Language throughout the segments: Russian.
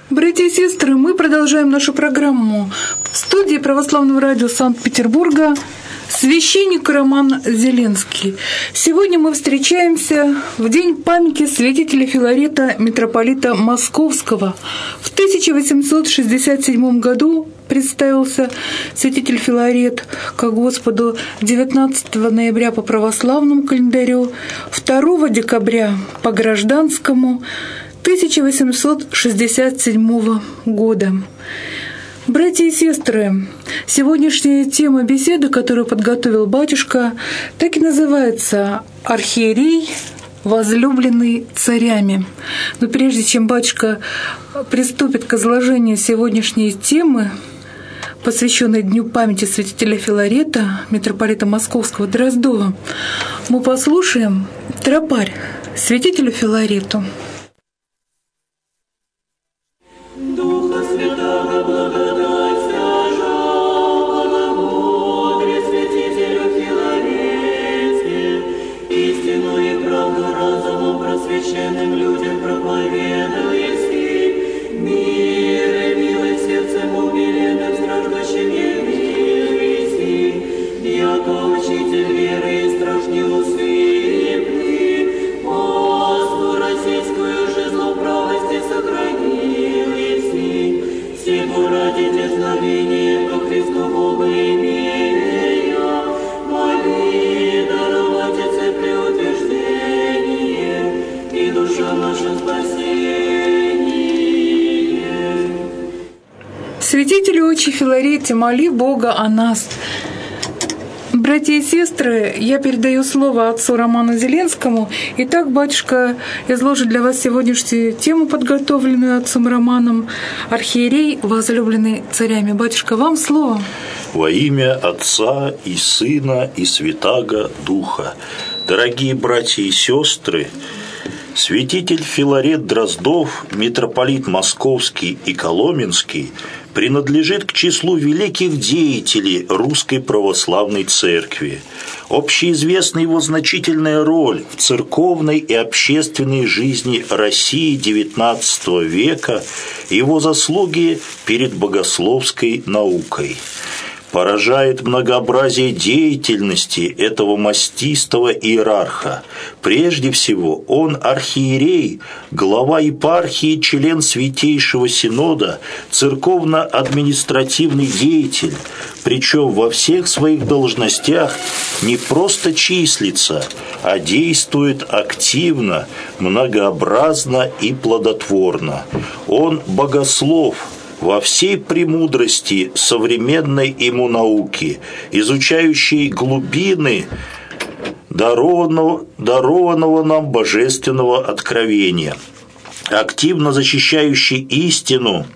Братья и сестры, мы продолжаем нашу программу. В студии Православного радио Санкт-Петербурга священник Роман Зеленский. Сегодня мы встречаемся в день памяти святителя Филарета, митрополита Московского. В 1867 году представился святитель Филарет ко Господу 19 ноября по православному календарю, 2 декабря по гражданскому 1867 года. Братья и сестры, сегодняшняя тема беседы, которую подготовил батюшка, так и называется «Архиерей, возлюбленный царями». Но прежде чем батюшка приступит к изложению сегодняшней темы, посвященной Дню памяти святителя Филарета, митрополита Московского Дроздова, мы послушаем тропарь святителю Филарету. Духа Святого благодать стяжала, мудрый святителю Филарете, истину и правду разумом просвещенным людям проповедуйте, мир и милость сердцем умиленным страждущим явите, яко учитель веры и страж неусыпный, посту российскую жизнь правости сохрани. Сего ради дерзновения ко Христу Богу имея, моли даровать Отце преутверждение и душа наша спасение. Святителю отче Филарете, моли Бога о нас. Братья и сестры, я передаю слово отцу Роману Зеленскому. Итак, батюшка изложит для вас сегодняшнюю тему, подготовленную отцом Романом, «Архиерей, возлюбленный царями». Батюшка, вам слово. Во имя Отца и Сына и Святаго Духа. Дорогие братья и сестры, святитель Филарет Дроздов, митрополит Московский и Коломенский, принадлежит к числу великих деятелей Русской Православной Церкви. Общеизвестна его значительная роль в церковной и общественной жизни России XIX века, его заслуги перед богословской наукой. Поражает многообразие деятельности этого мастистого иерарха. Прежде всего, он архиерей, глава епархии, член Святейшего Синода, церковно-административный деятель, причем во всех своих должностях не просто числится, а действует активно, многообразно и плодотворно. Он богослов, во всей премудрости современной ему науки, изучающей глубины дарованного нам божественного откровения, активно защищающий истину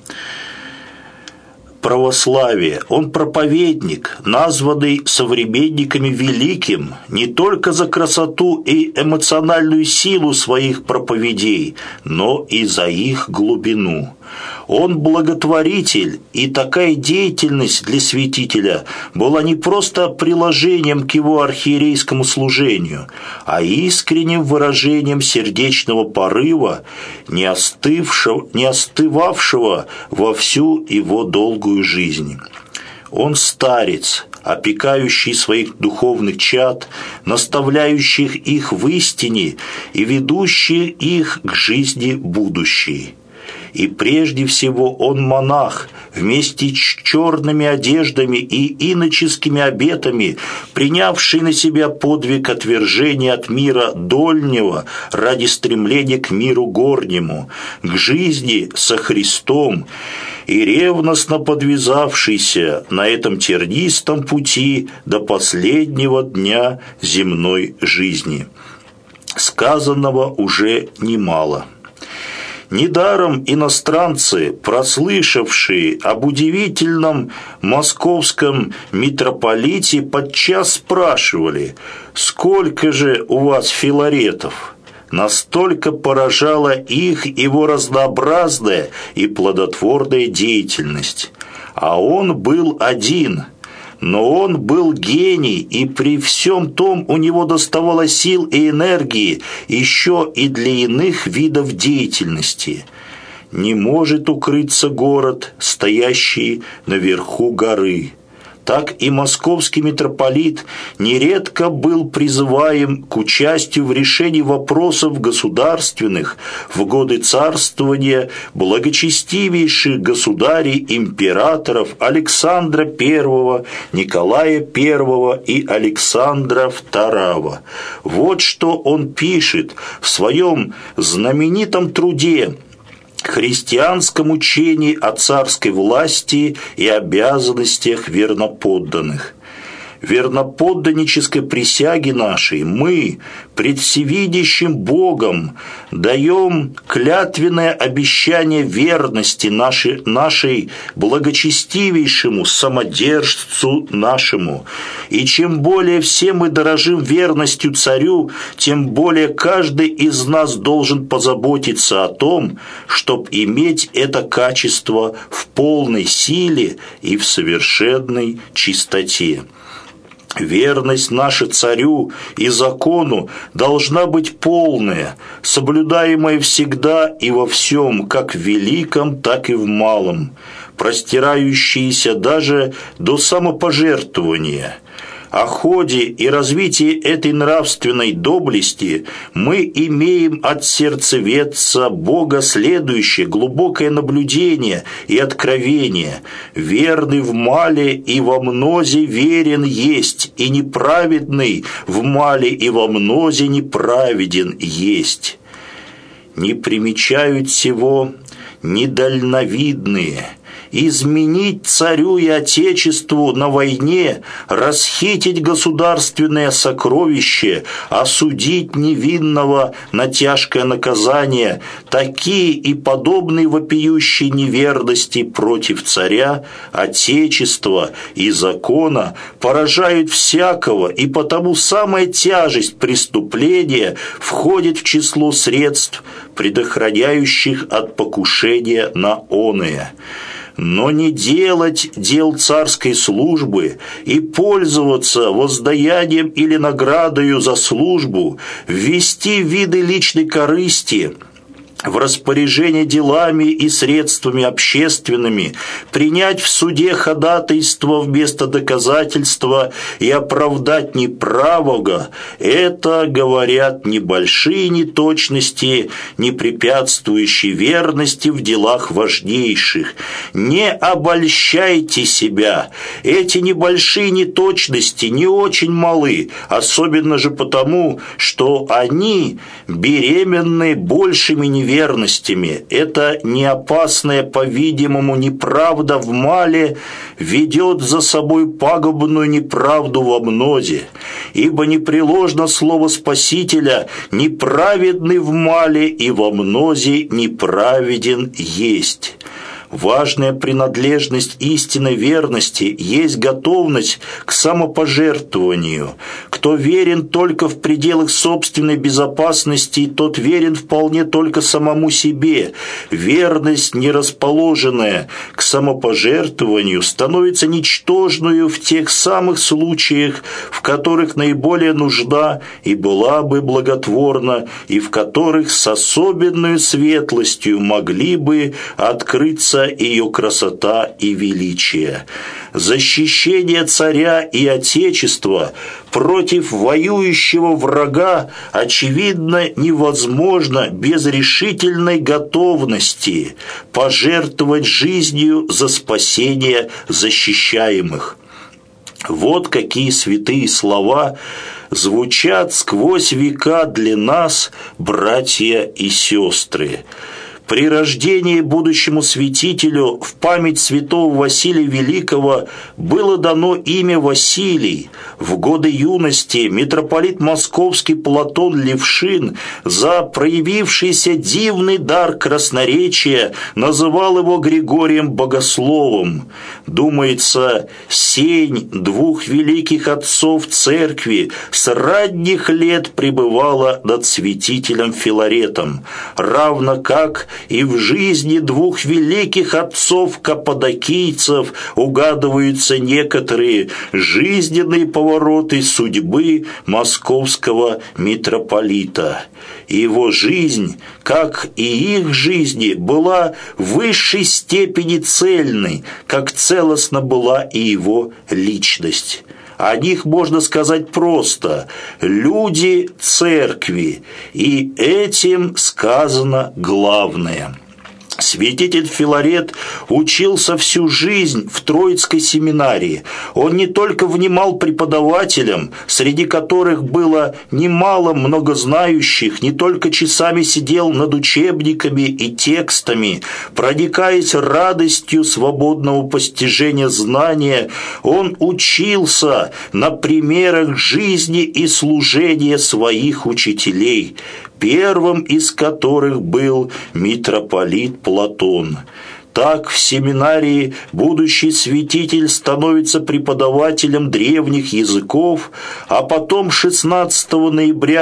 православия. Он проповедник, названный современниками великим не только за красоту и эмоциональную силу своих проповедей, но и за их глубину. Он благотворитель, и такая деятельность для святителя была не просто приложением к его архиерейскому служению, а искренним выражением сердечного порыва, не остывавшего во всю его долгую жизнь. Он старец, опекающий своих духовных чад, наставляющих их в истине и ведущий их к жизни будущей. И прежде всего он монах, вместе с черными одеждами и иноческими обетами, принявший на себя подвиг отвержения от мира дольнего ради стремления к миру горнему, к жизни со Христом, и ревностно подвязавшийся на этом тернистом пути до последнего дня земной жизни. Сказанного уже немало. Недаром иностранцы, прослышавшие об удивительном московском митрополите, подчас спрашивали: «Сколько же у вас филаретов?» Настолько поражала их его разнообразная и плодотворная деятельность. А он был один – но он был гений, и при всем том у него доставало сил и энергии еще и для иных видов деятельности. не может укрыться город, стоящий наверху горы. Так и московский митрополит нередко был призываем к участию в решении вопросов государственных в годы царствования благочестивейших государей-императоров Александра I, Николая I и Александра II. Вот что он пишет в своем знаменитом труде «Христианском учении о царской власти и обязанностях верноподданных». Верноподданнической присяге нашей мы пред всевидящим Богом даем клятвенное обещание верности нашей благочестивейшему самодержцу нашему. И чем более все мы дорожим верностью царю, тем более каждый из нас должен позаботиться о том, чтобы иметь это качество в полной силе и в совершенной чистоте. Верность наша царю и закону должна быть полная, соблюдаемая всегда и во всем, как в великом, так и в малом, простирающаяся даже до самопожертвования. О ходе и развитии этой нравственной доблести мы имеем от сердцеведца Бога следующее глубокое наблюдение и откровение. «Верный в мале и во мнозе верен есть, и неправедный в мале и во мнозе неправеден есть». Не примечают сего недальновидные. Изменить царю и отечеству на войне, расхитить государственное сокровище, осудить невинного на тяжкое наказание, такие и подобные вопиющие неверности против царя, отечества и закона поражают всякого, и потому самая тяжесть преступления входит в число средств, предохраняющих от покушения на оное. Но не делать дел царской службы и пользоваться воздаянием или наградою за службу, ввести виды личной корысти в распоряжение делами и средствами общественными, принять в суде ходатайство вместо доказательства и оправдать неправого – это, говорят, небольшие неточности, не препятствующие верности в делах важнейших. Не обольщайте себя. Эти небольшие неточности не очень малы, особенно же потому, что они беременны большими неверностями. Это не опасная, по-видимому, неправда в мале ведет за собой пагубную неправду во мнозе, ибо непреложно слово Спасителя «неправедный в мале и во мнозе неправеден есть». Важная принадлежность истинной верности есть готовность к самопожертвованию. Кто верен только в пределах собственной безопасности, тот верен вполне только самому себе. Верность, не расположенная к самопожертвованию, становится ничтожною в тех самых случаях, в которых наиболее нужда и была бы благотворна, и в которых с особенной светлостью могли бы открыться ее красота и величие. Защищение царя и отечества против воюющего врага очевидно невозможно без решительной готовности пожертвовать жизнью за спасение защищаемых. Вот какие святые слова звучат сквозь века для нас, братья и сестры. При рождении будущему святителю в память святого Василия Великого было дано имя Василий. В годы юности митрополит московский Платон Левшин за проявившийся дивный дар красноречия называл его Григорием Богословом. Думается, сень двух великих отцов церкви с ранних лет пребывала над святителем Филаретом, равно как и в жизни двух великих отцов-каппадокийцев угадываются некоторые жизненные повороты судьбы московского митрополита. Его жизнь, как и их жизни, была в высшей степени цельной, как целостна была и его личность. О них можно сказать просто «люди церкви», и этим сказано главное. Святитель Филарет учился всю жизнь в Троицкой семинарии. Он не только внимал преподавателям, среди которых было немало многознающих, не только часами сидел над учебниками и текстами, проникаясь радостью свободного постижения знания, он учился на примерах жизни и служения своих учителей, первым из которых был митрополит Платон. Так в семинарии будущий святитель становится преподавателем древних языков, а потом 16 ноября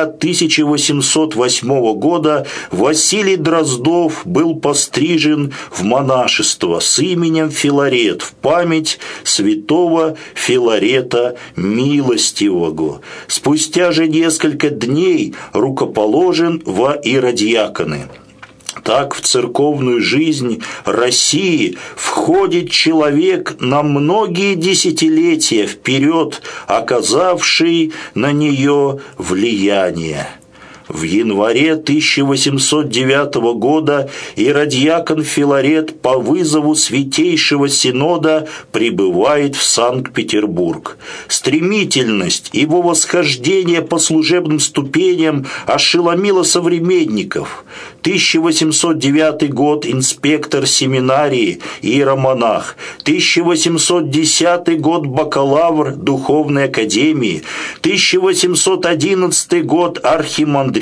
1808 года Василий Дроздов был пострижен в монашество с именем Филарет в память святого Филарета Милостивого. Спустя же несколько дней рукоположен во иеродиаконы. Так в церковную жизнь России входит человек на многие десятилетия вперед, оказавший на нее влияние. В январе 1809 года иеродиакон Филарет по вызову Святейшего Синода прибывает в Санкт-Петербург. Стремительность его восхождения по служебным ступеням ошеломила современников. 1809 год – инспектор семинарии, иеромонах. 1810 год – бакалавр Духовной академии. 1811 год – архимандрит.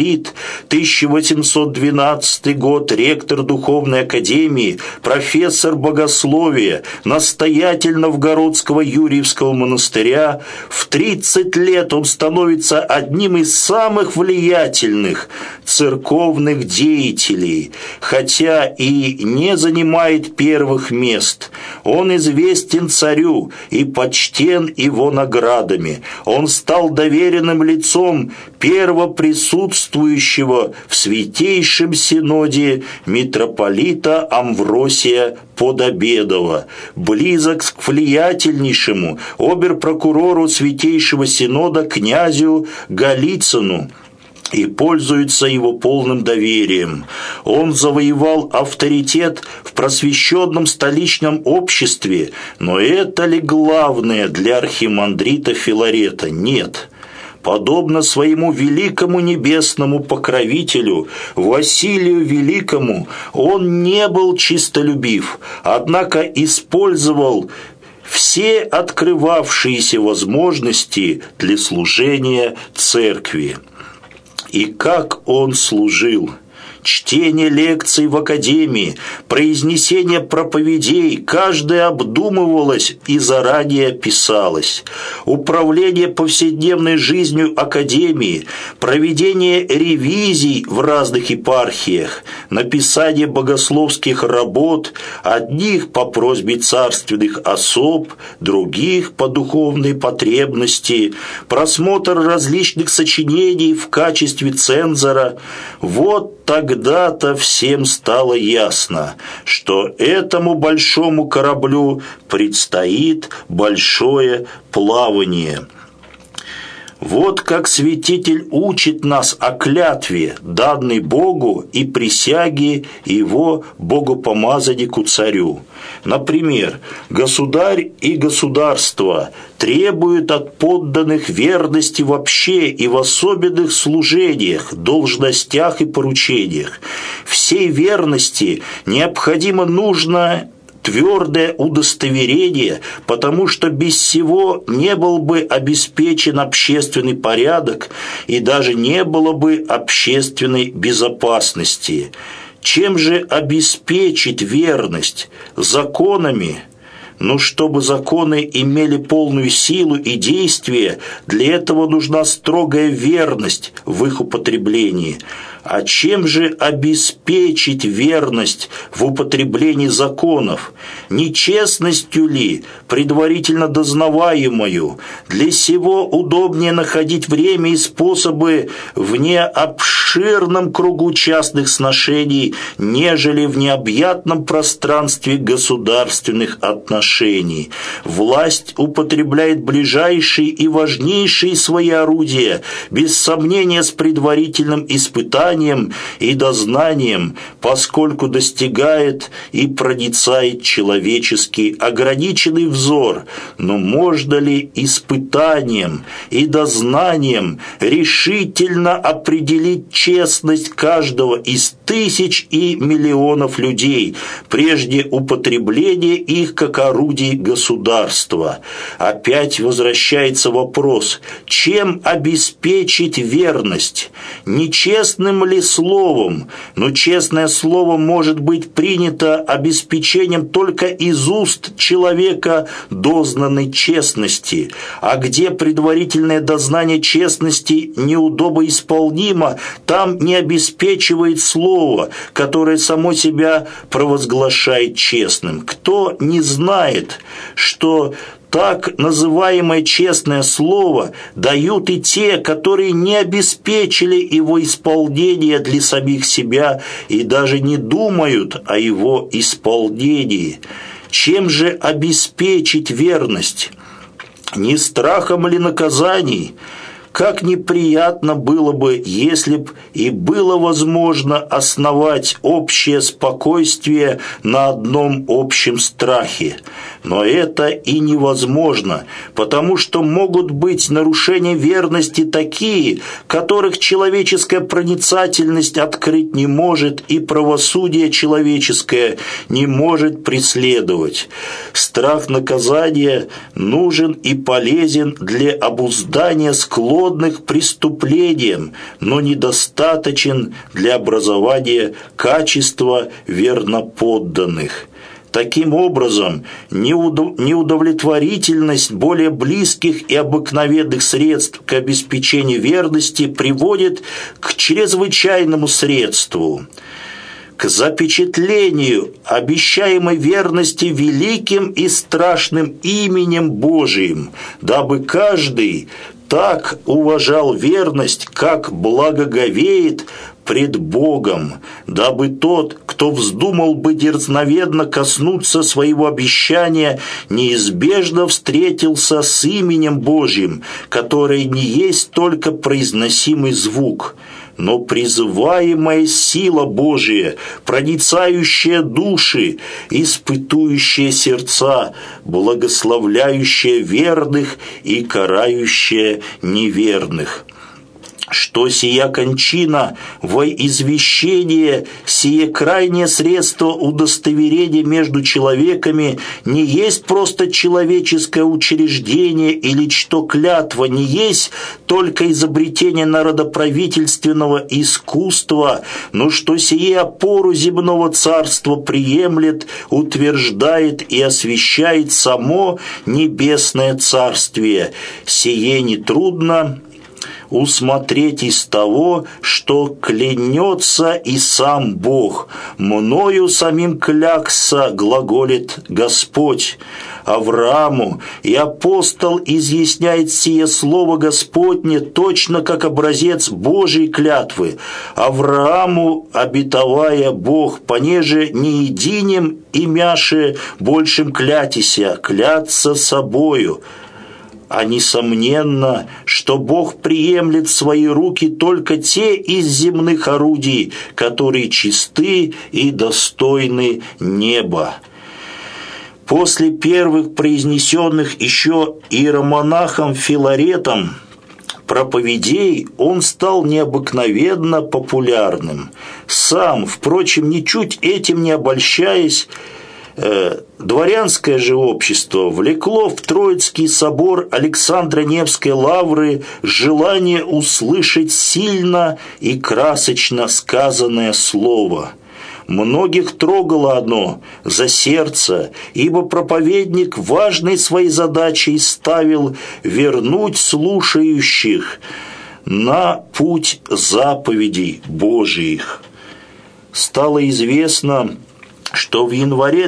1812 год – ректор Духовной академии, профессор богословия, настоятель Новгородского Юрьевского монастыря. В 30 лет он становится одним из самых влиятельных церковных деятелей, хотя и не занимает первых мест. Он известен царю и почтен его наградами. Он стал доверенным лицом первоприсутствующего в Святейшем Синоде митрополита Амвросия Подобедова, близок к влиятельнейшему обер-прокурору Святейшего Синода князю Голицыну и пользуется его полным доверием. Он завоевал авторитет в просвещенном столичном обществе, но это ли главное для архимандрита Филарета? Нет. Подобно своему великому небесному покровителю Василию Великому, он не был чистолюбив, однако использовал все открывавшиеся возможности для служения церкви. И как он служил! Чтение лекций в академии, произнесение проповедей, каждое обдумывалось и заранее писалось. Управление повседневной жизнью академии, проведение ревизий в разных епархиях, написание богословских работ, одних по просьбе царственных особ, других по духовной потребности, просмотр различных сочинений в качестве цензора. Вот тогда-то всем стало ясно, что этому большому кораблю предстоит большое плавание. Вот как святитель учит нас о клятве, данной Богу, и присяге его богопомазаннику царю. Например, государь и государство требуют от подданных верности вообще и в особенных служениях, должностях и поручениях. Всей верности необходимо нужно твердое удостоверение, потому что без сего не был бы обеспечен общественный порядок и даже не было бы общественной безопасности. Чем же обеспечить верность? Законами? Но чтобы законы имели полную силу и действие, для этого нужна строгая верность в их употреблении. А чем же обеспечить верность в употреблении законов? Нечестностью ли, предварительно дознаваемую? Для сего удобнее находить время и способы в необширном кругу частных сношений, нежели в необъятном пространстве государственных отношений. Власть употребляет ближайшие и важнейшие свои орудия, без сомнения с предварительным испытанием и дознанием, поскольку достигает и проницает человеческий ограниченный взор. Но можно ли испытанием и дознанием решительно определить честность каждого из тысяч и миллионов людей, прежде употребления их как орудий государства? Опять возвращается вопрос, чем обеспечить верность? Нечестным ли словом? Но честное слово может быть принято обеспечением только из уст человека дознанной честности. А где предварительное дознание честности неудобоисполнимо, там не обеспечивает слово, которое само себя провозглашает честным. Кто не знает, что так называемое честное слово дают и те, которые не обеспечили его исполнение для самих себя и даже не думают о его исполнении. Чем же обеспечить верность? Не страхом ли наказаний? Как неприятно было бы, если б и было возможно основать общее спокойствие на одном общем страхе. Но это и невозможно, потому что могут быть нарушения верности такие, которых человеческая проницательность открыть не может и правосудие человеческое не может преследовать. Страх наказания нужен и полезен для обуздания склонных к преступлениям, но недостаточен для образования качества верноподданных. Таким образом, неудовлетворительность более близких и обыкновенных средств к обеспечению верности приводит к чрезвычайному средству, к запечатлению обещаемой верности великим и страшным именем Божиим, дабы каждый так уважал верность, как благоговеет пред Богом, дабы тот, кто вздумал бы дерзновенно коснуться своего обещания, неизбежно встретился с именем Божьим, которое не есть только произносимый звук, но призываемая сила Божия, проницающая души, испытующая сердца, благословляющая верных и карающая неверных. Что сия кончина во извещение, сие крайнее средство удостоверения между человеками не есть просто человеческое учреждение или что клятва не есть только изобретение народоправительственного искусства, но что сие опору земного царства приемлет, утверждает и освящает само небесное царствие. Сие нетрудно усмотреть из того, что клянется и сам Бог. «Мною самим клякса, глаголит Господь». Аврааму и апостол изъясняет сие слово Господне точно как образец Божьей клятвы. Аврааму обетовая Бог, понеже не единем имяше большим клятися, клятся собою. А несомненно, что Бог приемлет в свои руки только те из земных орудий, которые чисты и достойны неба. После первых произнесенных еще иеромонахом Филаретом проповедей он стал необыкновенно популярным. Сам, впрочем, ничуть этим не обольщаясь, дворянское же общество влекло в Троицкий собор Александра Невской лавры желание услышать сильно и красочно сказанное слово. Многих трогало оно за сердце, ибо проповедник важной своей задачей ставил вернуть слушающих на путь заповедей Божиих. Стало известно, что в январе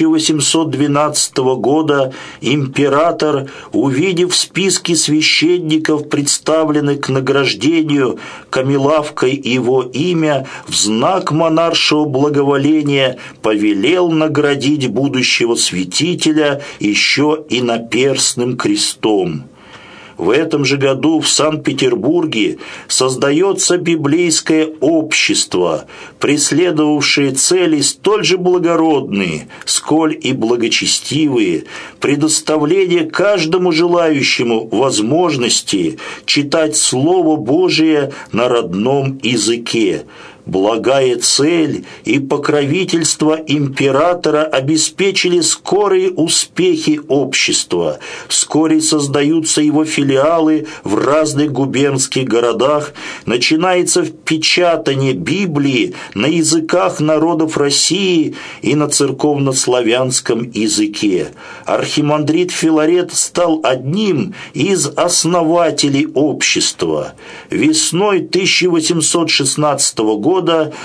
1812 года император, увидев списки священников, представленных к награждению камелавкой его имя, в знак монаршего благоволения повелел наградить будущего святителя еще и наперстным крестом. В этом же году в Санкт-Петербурге создается библейское общество, преследовавшее цели столь же благородные, сколь и благочестивые, предоставление каждому желающему возможности читать Слово Божие на родном языке. Благая цель и покровительство императора обеспечили скорые успехи общества. Вскоре создаются его филиалы в разных губернских городах, начинается печатание Библии на языках народов России и на церковно-славянском языке. Архимандрит Филарет стал одним из основателей общества. Весной 1816 года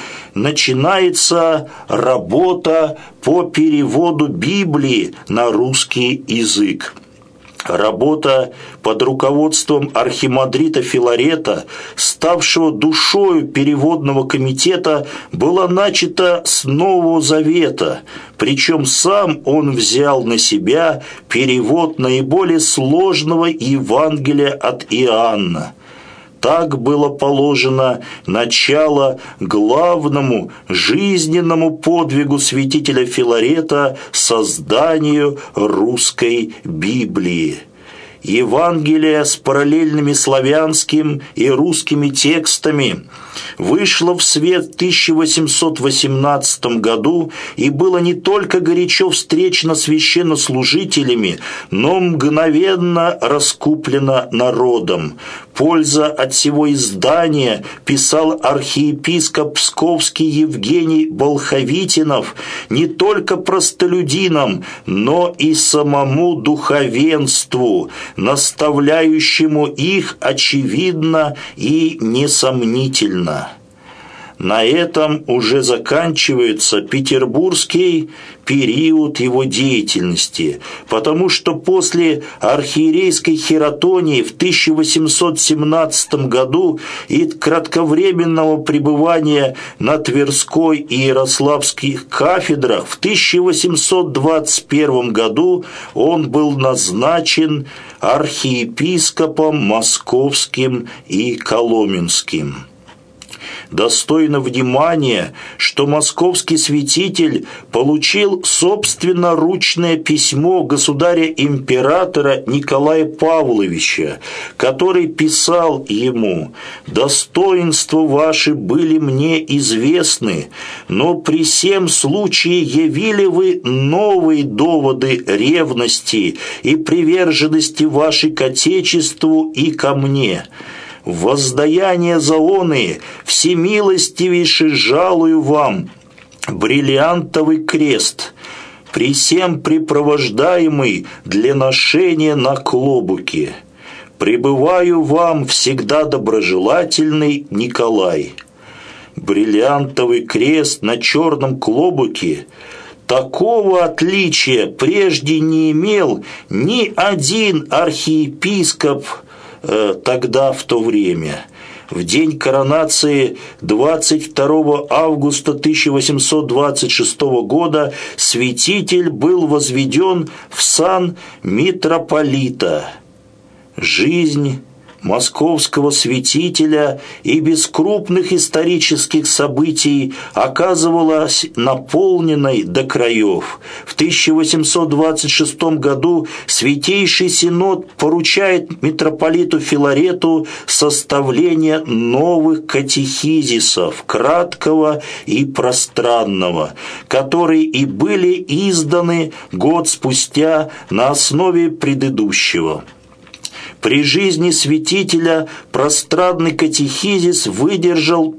начинается работа по переводу Библии на русский язык. Работа под руководством архимандрита Филарета, ставшего душою переводного комитета, была начата с Нового Завета, причем сам он взял на себя перевод наиболее сложного Евангелия от Иоанна. Так было положено начало главному жизненному подвигу святителя Филарета – созданию русской Библии. Евангелие с параллельными славянским и русскими текстами вышло в свет в 1818 году и было не только горячо встречено священнослужителями, но мгновенно раскуплено народом. Польза от всего издания, писал архиепископ Псковский Евгений Болховитинов, не только простолюдинам, но и самому духовенству, наставляющему их очевидно и несомнительно. На этом уже заканчивается петербургский период его деятельности, потому что после архиерейской хератонии в 1817 году и кратковременного пребывания на Тверской и Ярославских кафедрах в 1821 году он был назначен архиепископом Московским и Коломенским. Достойно внимания, что московский святитель получил собственноручное письмо государя-императора Николая Павловича, который писал ему: «Достоинства ваши были мне известны, но при сем случае явили вы новые доводы ревности и приверженности вашей к Отечеству и ко мне». Воздаяние за оные всемилостивейше жалую вам бриллиантовый крест, при сем припровождаемый для ношения на клобуке. Пребываю вам всегда доброжелательный Николай. Бриллиантовый крест на черном клобуке такого отличия прежде не имел ни один архиепископ тогда, в то время. В день коронации 22 августа 1826 года святитель был возведен в сан митрополита. Жизнь московского святителя и без крупных исторических событий оказывалась наполненной до краев. В 1826 году Святейший Синод поручает митрополиту Филарету составление новых катехизисов, краткого и пространного, которые и были изданы год спустя на основе предыдущего. При жизни святителя пространный катехизис выдержал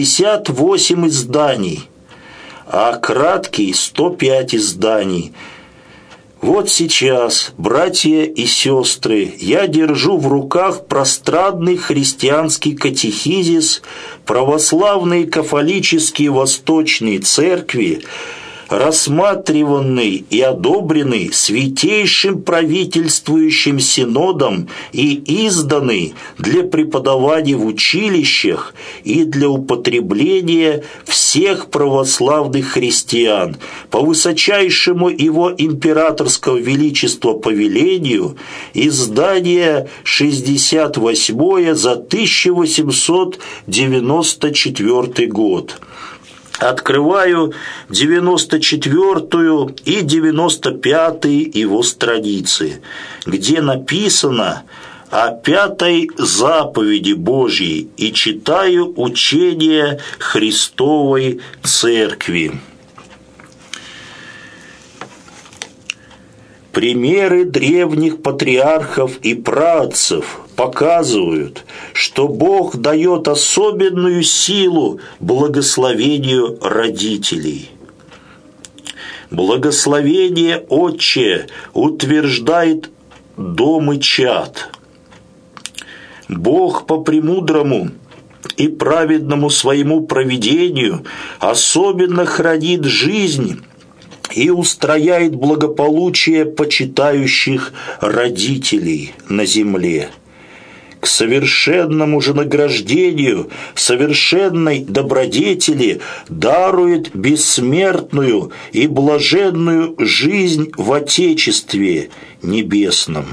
58 изданий, а краткий – 105 изданий. Вот сейчас, братья и сестры, я держу в руках пространный христианский катехизис православной кафолической Восточной Церкви, рассматриванный и одобренный Святейшим правительствующим синодом и изданный для преподавания в училищах и для употребления всех православных христиан по высочайшему его императорского величества повелению, издание 68 за 1894 год. Открываю 94-ю и 95-ю его страницы, где написано о 5-й заповеди Божьей, и читаю учение Христовой Церкви. Примеры древних патриархов и праотцев показывают, что Бог дает особенную силу благословению родителей. Благословение Отче утверждает дом и чад. Бог по премудрому и праведному своему провидению особенно хранит жизнь и устрояет благополучие почитающих родителей на земле. К совершенному же награждению совершенной добродетели дарует бессмертную и блаженную жизнь в Отечестве Небесном.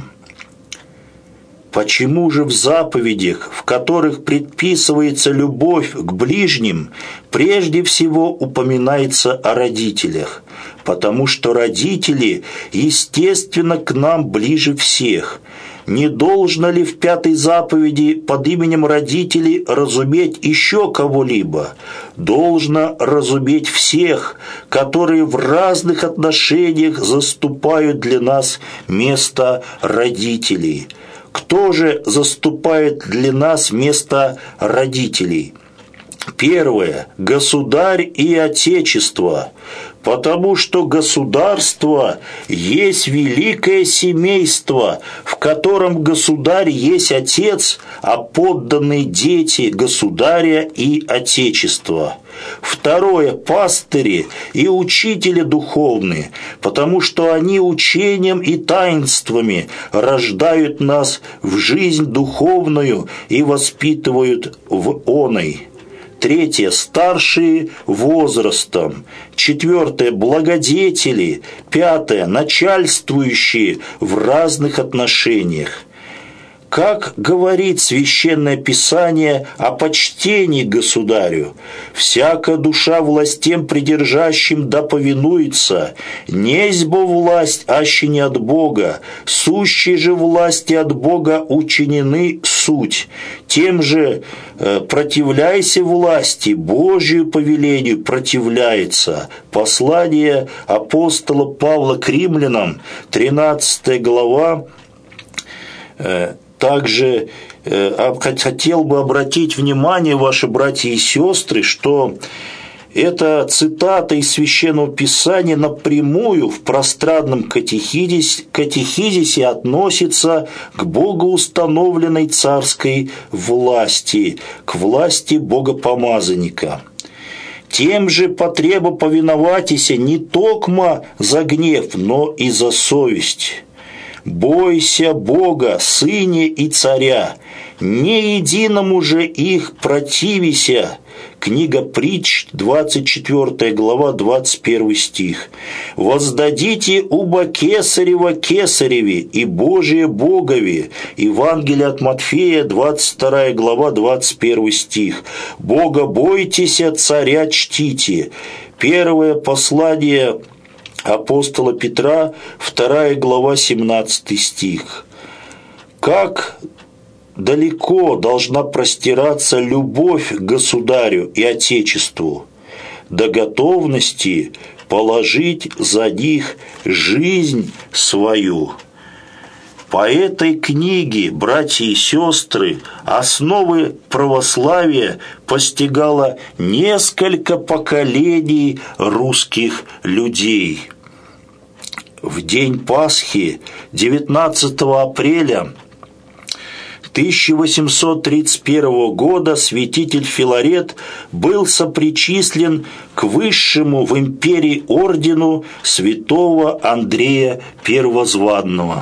Почему же в заповедях, в которых предписывается любовь к ближним, прежде всего упоминается о родителях? Потому что родители, естественно, к нам ближе всех. Не должно ли в 5-й заповеди под именем родителей разуметь еще кого-либо? Должно разуметь всех, которые в разных отношениях заступают для нас место родителей. Кто же заступает для нас место родителей? Первое – государь и отечество, потому что государство есть великое семейство, в котором государь есть отец, а подданные дети государя и отечества. Второе – пастыри и учители духовные, потому что они учением и таинствами рождают нас в жизнь духовную и воспитывают в оной. Третье – старшие возрастом. Четвертое – благодетели. Пятое – начальствующие в разных отношениях. Как говорит Священное Писание о почтении к государю? «Всяка душа властям придержащим да повинуется, незбо власть, аще не от Бога, сущие же власти от Бога учинены суть. Тем же противляйся власти, Божию повелению противляется». Послание апостола Павла к римлянам, 13 глава. Также хотел бы обратить внимание, ваши братья и сестры, что эта цитата из Священного Писания напрямую в пространном катехизисе относится к богоустановленной царской власти, к власти богопомазанника. Тем же потреба повиноватися не токмо за гнев, но и за совесть. «Бойся Бога, Сыне и Царя, не единому же их противися». Книга Притч, 24 глава, 21 стих. «Воздадите уба Кесарева Кесареве и Божие Богове». Евангелие от Матфея, 22 глава, 21 стих. «Бога бойтесь, царя чтите». Первое послание апостола Петра, 2 глава, 17 стих. Как далеко должна простираться любовь к государю и отечеству, до готовности положить за них жизнь свою. По этой книге, братья и сестры, основы православия постигало несколько поколений русских людей. в день Пасхи, 19 апреля 1831 года, святитель Филарет был сопричислен к высшему в империи ордену святого Андрея Первозванного.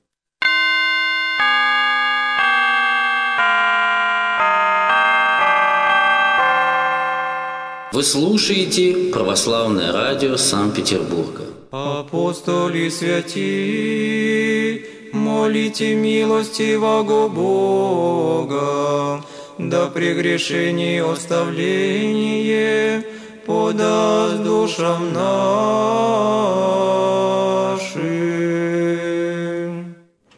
Вы слушаете Православное радио Санкт-Петербурга. Апостоли святи, молите милостивого Бога, да прегрешение оставление подаст душам нашим.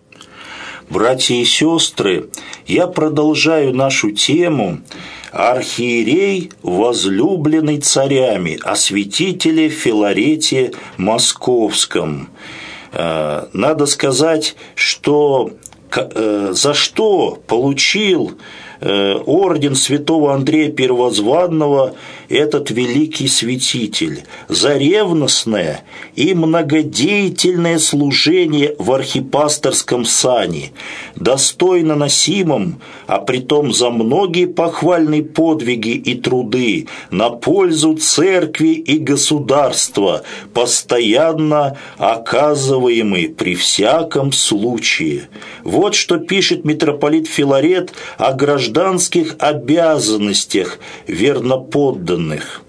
Братья и сестры, я продолжаю нашу тему «Архиерей, возлюбленный царями», о святителе Филарете Московском. Надо сказать, что за что получил орден святого Андрея Первозванного этот великий святитель: за ревностное и многодеятельное служение в архипасторском сане, достойно носимом, а притом за многие похвальные подвиги и труды на пользу церкви и государства, постоянно оказываемый при всяком случае. Вот что пишет митрополит Филарет о гражданских обязанностях верноподданных.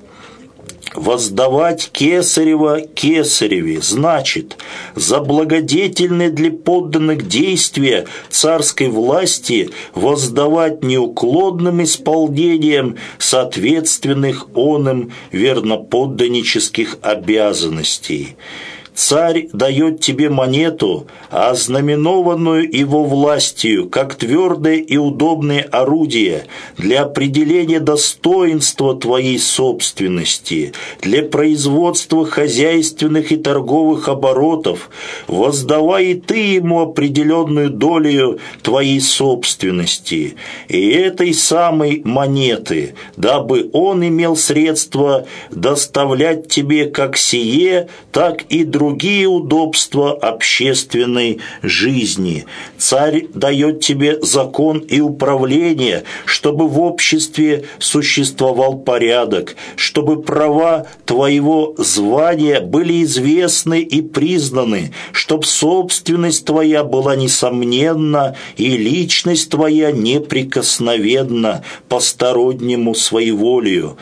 Воздавать кесарево кесареве значит за благодетельные для подданных действия царской власти воздавать неуклонным исполнением соответственных оным верноподданнических обязанностей. Царь дает тебе монету, ознаменованную его властью, как твердое и удобное орудие для определения достоинства твоей собственности, для производства хозяйственных и торговых оборотов, воздавай и ты ему определенную долю твоей собственности, и этой самой монеты, дабы он имел средства доставлять тебе как сие, так и другие удобства общественной жизни. Царь дает тебе закон и управление, чтобы в обществе существовал порядок, чтобы права твоего звания были известны и признаны, чтобы собственность твоя была несомненна и личность твоя неприкосновенна постороннему своеволию.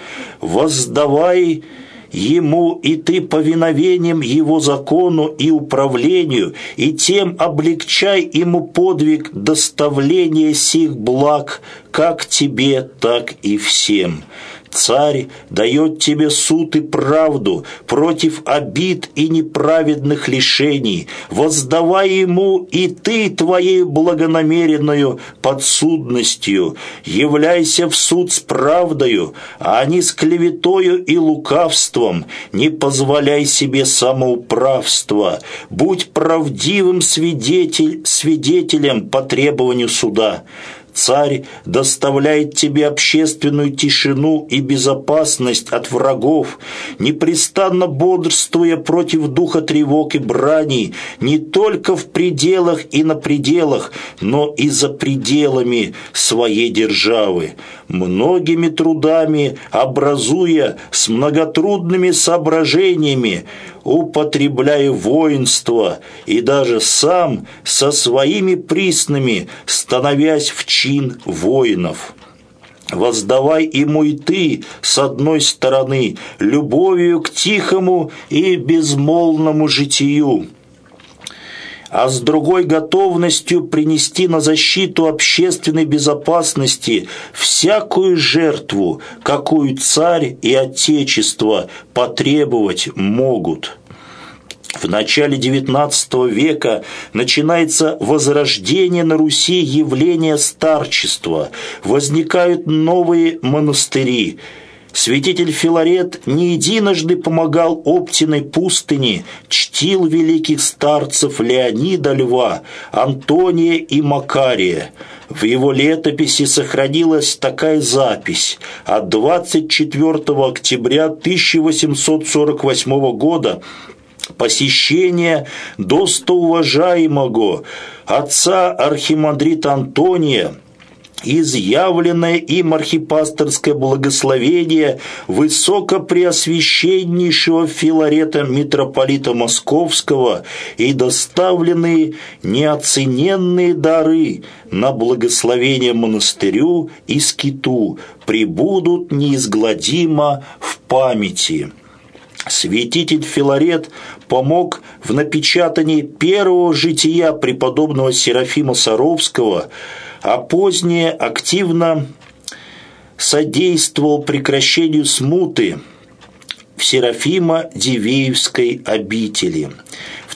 Воздавай ему и ты повиновением его закону и управлению, и тем облегчай ему подвиг доставления сих благ как тебе, так и всем. Царь дает тебе суд и правду против обид и неправедных лишений. Воздавай ему и ты твоей благонамеренную подсудностью. Являйся в суд с правдою, а не с клеветою и лукавством. Не позволяй себе самоуправства. Будь правдивым свидетелем по требованию суда. Царь доставляет тебе общественную тишину и безопасность от врагов, непрестанно бодрствуя против духа тревог и брани, не только в пределах и на пределах, но и за пределами своей державы, многими трудами образуя с многотрудными соображениями, употребляя воинство и даже сам со своими приснами, становясь в чин воинов. Воздавай ему и ты, с одной стороны, любовью к тихому и безмолвному житию, а с другой готовностью принести на защиту общественной безопасности всякую жертву, какую царь и отечество потребовать могут. В начале XIX века начинается возрождение на Руси явления старчества, возникают новые монастыри. Святитель Филарет не единожды помогал Оптиной пустыне, чтил великих старцев Леонида Льва, Антония и Макария. В его летописи сохранилась такая запись: от 24 октября 1848 года посещение достоуважаемого отца архимандрита Антония, изъявленное им архипасторское благословение высокопреосвященнейшего Филарета митрополита Московского и доставленные неоцененные дары на благословение монастырю и скиту пребудут неизгладимо в памяти. Святитель Филарет помог в напечатании первого жития преподобного Серафима Саровского, а позднее активно содействовал прекращению смуты в Серафимо-Дивеевской обители. В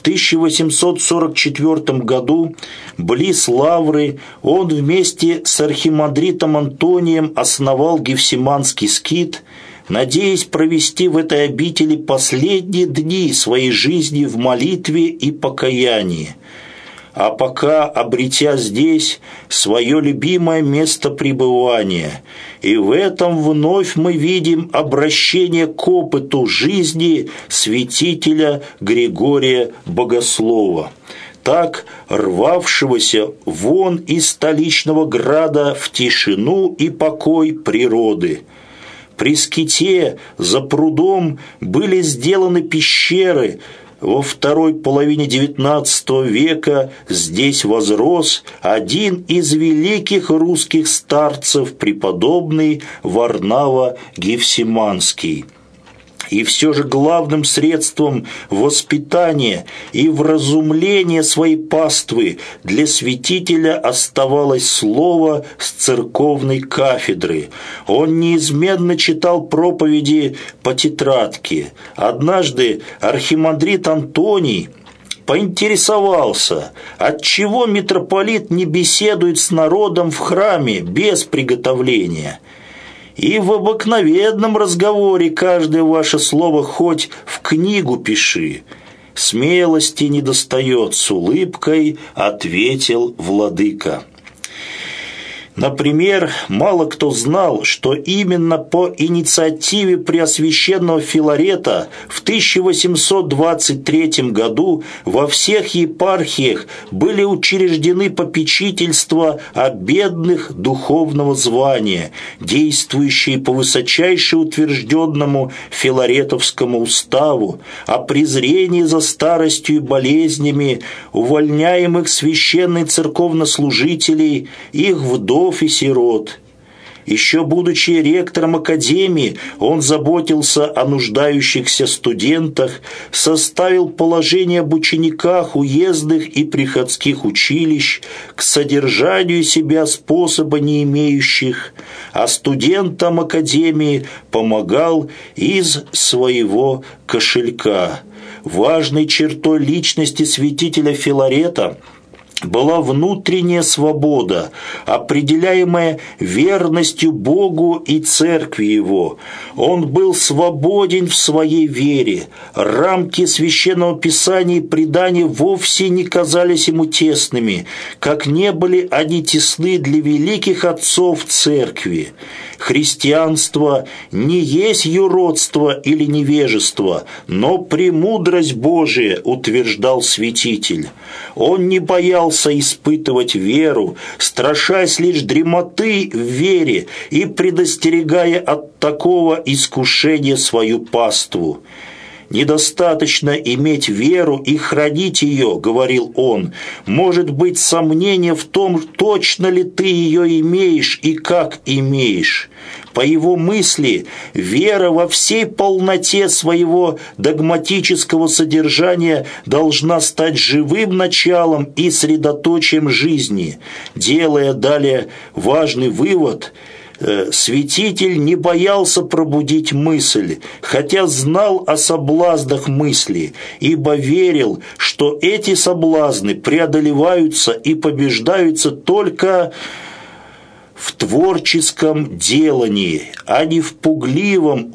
1844 году близ Лавры он вместе с архимандритом Антонием основал Гефсиманский скит, надеясь провести в этой обители последние дни своей жизни в молитве и покаянии. А пока обретя здесь свое любимое место пребывания, и в этом вновь мы видим обращение к опыту жизни святителя Григория Богослова, так рвавшегося вон из столичного града в тишину и покой природы. При ските за прудом были сделаны пещеры. Во второй половине XIX века здесь возрос один из великих русских старцев, преподобный Варнава Гефсиманский. И все же главным средством воспитания и вразумления своей паствы для святителя оставалось слово с церковной кафедры. Он неизменно читал проповеди по тетрадке. Однажды архимандрит Антоний поинтересовался, отчего митрополит не беседует с народом в храме без приготовления. «И в обыкновенном разговоре каждое ваше слово хоть в книгу пиши. Смелости недостает», — с улыбкой ответил владыка. Например, мало кто знал, что именно по инициативе Преосвященного Филарета в 1823 году во всех епархиях были учреждены попечительства о бедных духовного звания, действующие по высочайше утвержденному Филаретовскому уставу, о презрении за старостью и болезнями увольняемых священных церковнослужителей, их вдов и сирот. Еще будучи ректором академии, он заботился о нуждающихся студентах, составил положение об учениках уездных и приходских училищ, к содержанию себя способа не имеющих, а студентам академии помогал из своего кошелька. Важной чертой личности святителя Филарета была внутренняя свобода, определяемая верностью Богу и Церкви Его. Он был свободен в своей вере. Рамки Священного Писания и преданий вовсе не казались ему тесными, как не были они тесны для великих отцов Церкви. Христианство не есть юродство или невежество, но премудрость Божия, утверждал святитель. Он не боялся испытывать веру, страшась лишь дремоты в вере и предостерегая от такого искушения свою паству. «Недостаточно иметь веру и хранить ее», — говорил он. «Может быть сомнение в том, точно ли ты ее имеешь и как имеешь». По его мысли, вера во всей полноте своего догматического содержания должна стать живым началом и средоточием жизни. Делая далее важный вывод, святитель не боялся пробудить мысль, хотя знал о соблазнах мысли, ибо верил, что эти соблазны преодолеваются и побеждаются только в творческом делании, а не в пугливом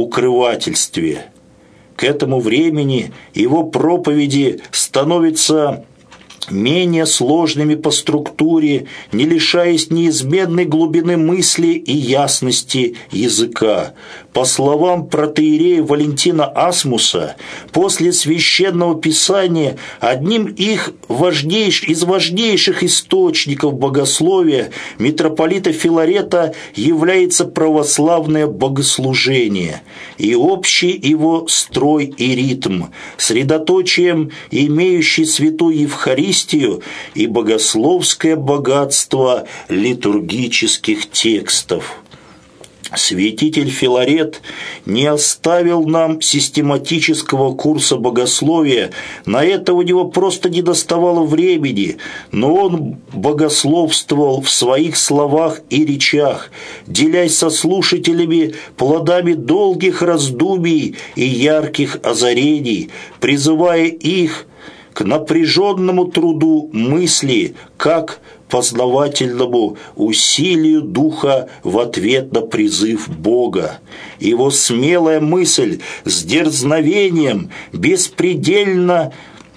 укрывательстве. К этому времени его проповеди становятся менее сложными по структуре, не лишаясь неизменной глубины мысли и ясности языка. По словам протоиерея Валентина Асмуса, после Священного Писания одним из важнейших источников богословия митрополита Филарета является православное богослужение и общий его строй и ритм, средоточием имеющий святую Евхаристию и богословское богатство литургических текстов. Святитель Филарет не оставил нам систематического курса богословия, на это у него просто не доставало времени, но он богословствовал в своих словах и речах, делясь со слушателями плодами долгих раздумий и ярких озарений, призывая их к напряженному труду мысли, как познавательному усилию духа в ответ на призыв Бога. Его смелая мысль с дерзновением беспредельно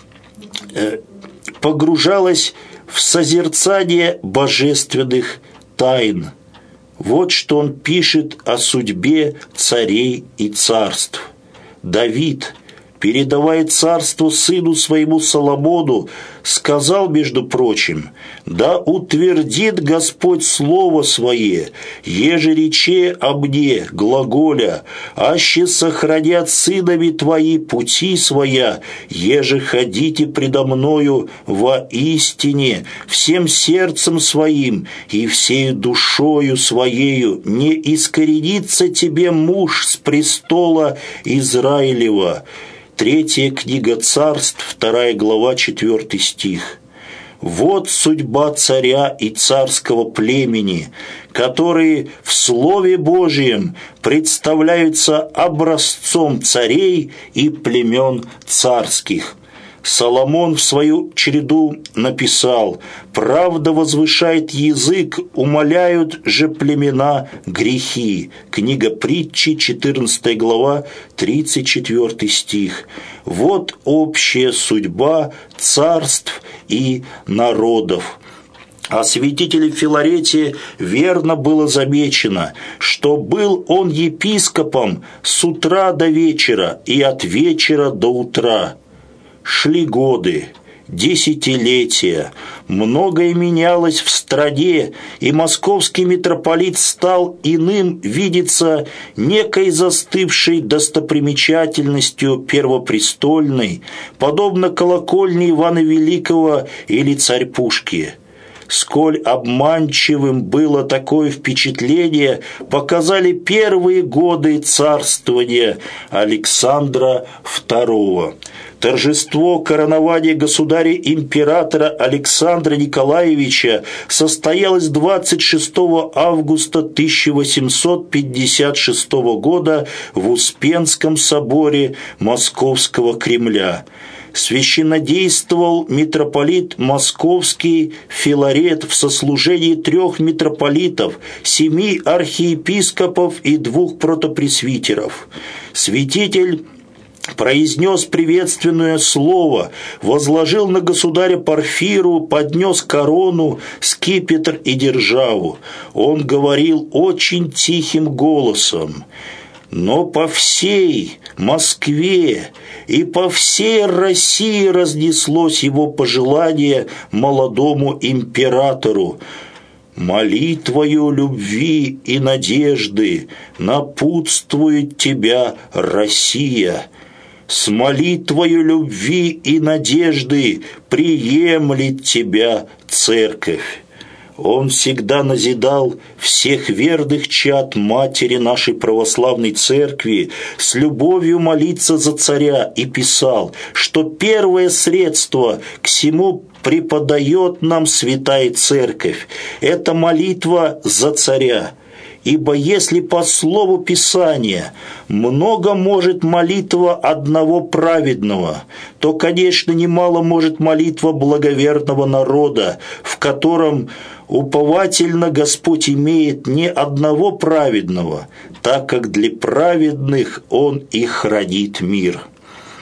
погружалась в созерцание божественных тайн. Вот что он пишет о судьбе царей и царств. Давид, передавая царство сыну своему Соломону, сказал, между прочим: «Да утвердит Господь слово свое, еже рече о мне, глаголя, аще сохранят сынами твои пути своя, еже ходите предо мною во истине, всем сердцем своим и всею душою своею, не искоренится тебе муж с престола Израилева». Третья книга Царств, 2 глава, 4 стих. Вот судьба царя и царского племени, которые в Слове Божьем представляются образцом царей и племен царских. Соломон в свою череду написал: «Правда возвышает язык, умаляют же племена грехи». Книга Притчи, 14 глава, 34 стих. Вот общая судьба царств и народов. О святителе Филарете верно было замечено, что был он епископом с утра до вечера и от вечера до утра. Шли годы, десятилетия, многое менялось в стране, и московский митрополит стал иным видеться некой застывшей достопримечательностью первопрестольной, подобно колокольне Ивана Великого или Царь-Пушки. Сколь обманчивым было такое впечатление, показали первые годы царствования Александра II. Торжество коронования государя-императора Александра Николаевича состоялось 26 августа 1856 года в Успенском соборе Московского Кремля. Священнодействовал митрополит Московский Филарет в сослужении 3 митрополитов, 7 архиепископов и 2 протопресвитеров. Святитель произнес приветственное слово, возложил на государя Порфиру, поднес корону, скипетр и державу. Он говорил очень тихим голосом: «Но по всей Москве и по всей России разнеслось его пожелание молодому императору: молитвою любви и надежды напутствует тебя Россия. С молитвою любви и надежды приемлет тебя Церковь». Он всегда назидал всех верных чад матери нашей православной церкви с любовью молиться за царя и писал, что первое средство к сему преподает нам Святая Церковь – это молитва за царя. Ибо если по слову Писания много может молитва одного праведного, то, конечно, немало может молитва благоверного народа, в котором уповательно Господь имеет не одного праведного, так как для праведных Он и хранит мир.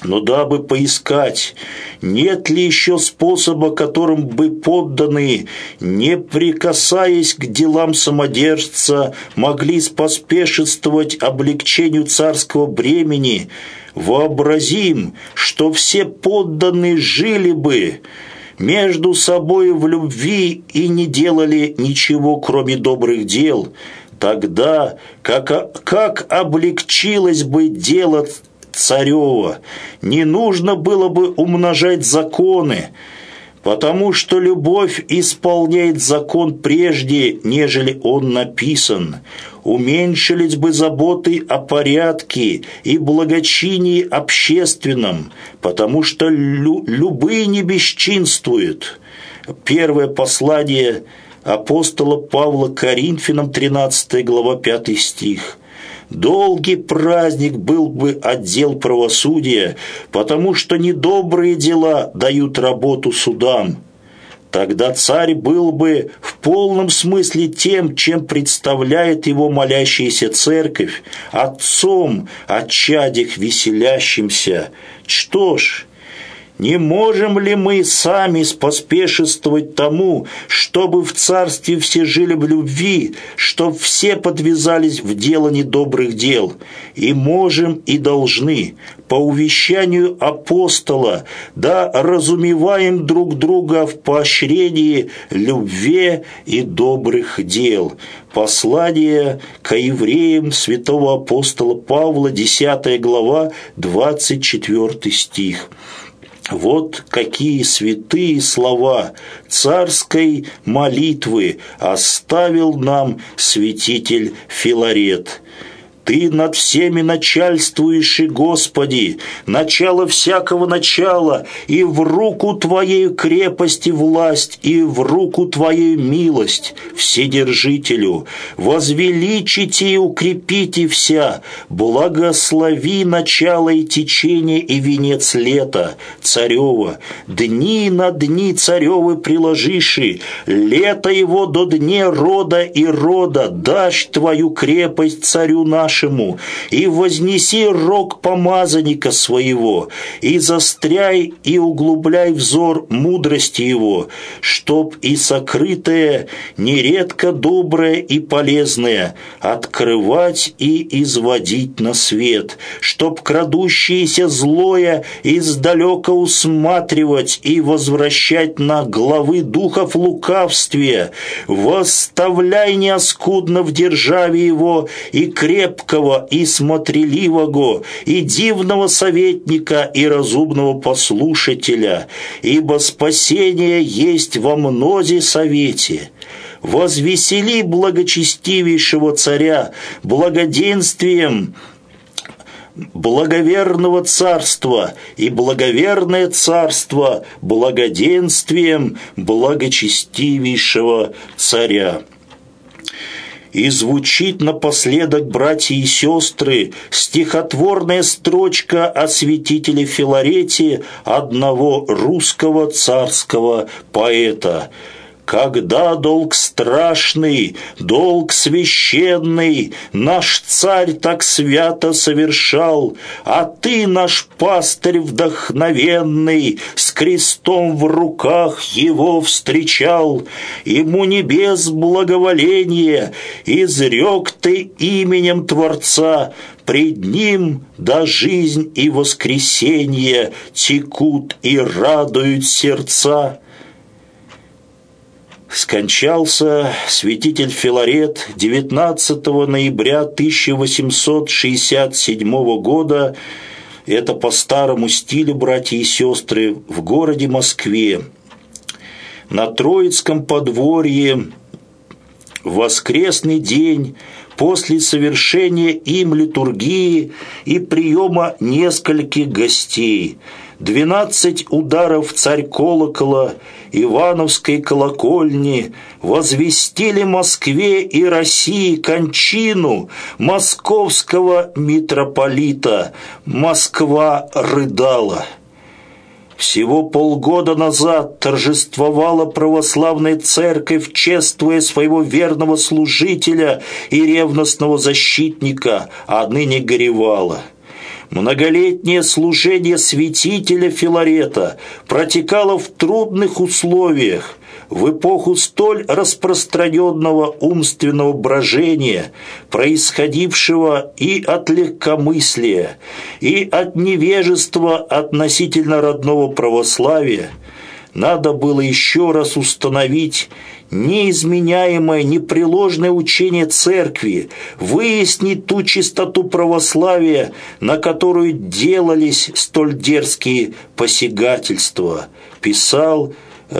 Но дабы поискать, нет ли еще способа, которым бы подданные, не прикасаясь к делам самодержца, могли споспешествовать облегчению царского бремени, вообразим, что все подданные жили бы между собой в любви и не делали ничего, кроме добрых дел, тогда как облегчилось бы дело царева, не нужно было бы умножать законы, потому что любовь исполняет закон прежде, нежели он написан. Уменьшились бы заботы о порядке и благочинии общественном, потому что любые не бесчинствуют. Первое послание апостола Павла к Коринфянам, 13 глава, 5 стих. Долгий праздник был бы отдел правосудия, потому что недобрые дела дают работу судам. Тогда царь был бы в полном смысле тем, чем представляет его молящаяся церковь, отцом о чадях веселящимся. Что ж, не можем ли мы сами споспешествовать тому, чтобы в царстве все жили в любви, чтоб все подвязались в дело недобрых дел? И можем, и должны, по увещанию апостола, да разумеваем друг друга в поощрении любви и добрых дел. Послание к евреям святого апостола Павла, 10 глава, 24 стих. Вот какие святые слова царской молитвы оставил нам святитель Филарет. «Ты над всеми начальствуешь, Господи, начало всякого начала, и в руку Твоей крепость и власть, и в руку Твоей милость, Вседержителю. Возвеличите и укрепите вся, благослови начало и течение и венец лета царева. Дни на дни царевы приложиши, лето его до дне рода и рода, дашь Твою крепость царю нашему, и вознеси рог помазанника своего, и застряй и углубляй взор мудрости его, чтоб и сокрытое, нередко доброе и полезное открывать и изводить на свет, чтоб крадущееся злое издалека усматривать и возвращать на главы духов лукавствия, восставляй неоскудно в державе его и крепкого, и смотреливого, и дивного советника, и разумного послушателя, ибо спасение есть во мнозе совете. Возвесели благочестивейшего царя благоденствием благоверного царства, и благоверное царство благоденствием благочестивейшего царя». И звучит напоследок, братья и сестры, стихотворная строчка о святителе Филарете, одного русского царского поэта. «Когда долг страшный, долг священный наш царь так свято совершал, а ты, наш пастырь вдохновенный, с крестом в руках его встречал, ему небес благоволение, изрек ты именем Творца, пред ним да жизнь и воскресенье текут и радуют сердца». Скончался святитель Филарет 19 ноября 1867 года, это по старому стилю, братья и сестры, в городе Москве. На Троицком подворье в воскресный день после совершения им литургии и приема нескольких гостей. 12 ударов царь-колокола Ивановской колокольни возвестили Москве и России кончину московского митрополита. Москва рыдала. Всего полгода назад торжествовала православная церковь, чествуя своего верного служителя и ревностного защитника, а ныне горевала. Многолетнее служение святителя Филарета протекало в трудных условиях, в эпоху столь распространенного умственного брожения, происходившего и от легкомыслия, и от невежества относительно родного православия. Надо было еще раз установить неизменяемое, непреложное учение Церкви, выяснить ту чистоту православия, на которую делались столь дерзкие посягательства, писал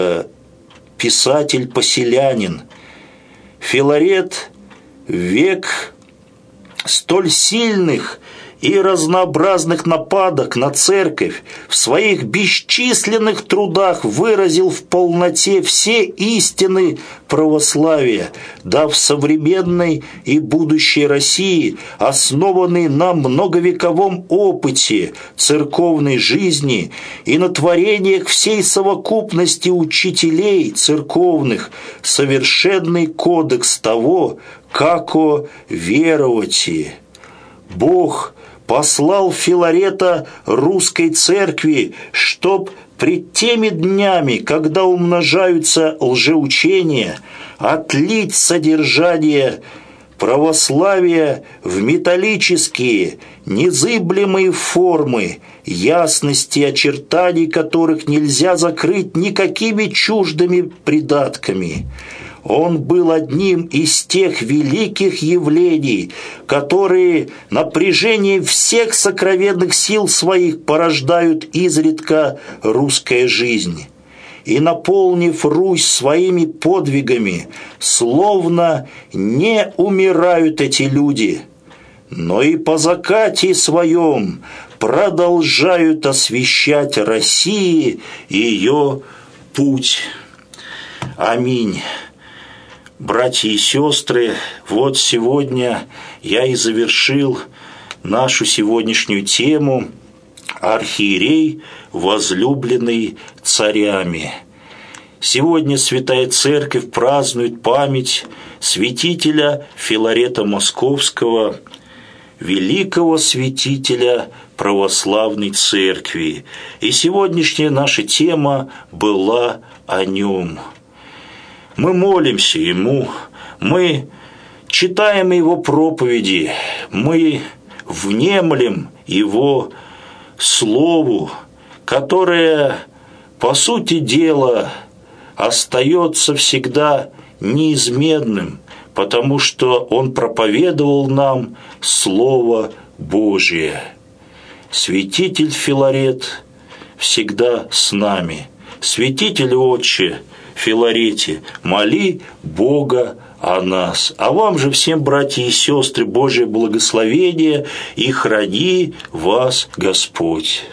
писатель-поселянин. Филарет в век столь сильных и разнообразных нападок на церковь в своих бесчисленных трудах выразил в полноте все истины православия, дав современной и будущей России, основанной на многовековом опыте церковной жизни и на творениях всей совокупности учителей церковных, совершенный кодекс того, како веровати. Бог послал Филарета русской церкви, чтоб пред теми днями, когда умножаются лжеучения, отлить содержание православия в металлические, незыблемые формы, ясности очертаний которых нельзя закрыть никакими чуждыми придатками. Он был одним из тех великих явлений, которые напряжение всех сокровенных сил своих порождают изредка русская жизнь. И, наполнив Русь своими подвигами, словно не умирают эти люди, но и по закате своем продолжают освещать России ее путь. Аминь. Братья и сестры, вот сегодня я и завершил нашу сегодняшнюю тему «Архиерей, возлюбленный царями». Сегодня Святая Церковь празднует память святителя Филарета Московского, великого святителя православной Церкви. И сегодняшняя наша тема была о нем. Мы молимся Ему, мы читаем Его проповеди, мы внемлем Его Слову, которое, по сути дела, остается всегда неизменным, потому что Он проповедовал нам Слово Божие. Святитель Филарет всегда с нами. Святитель Отче Филарете, моли Бога о нас. А вам же всем, братья и сестры, Божие благословение, и храни вас Господь.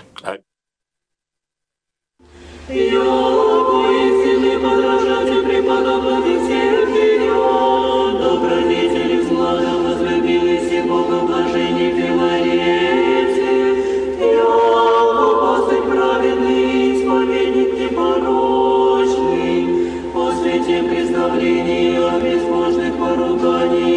Представление о безбожных поруганиях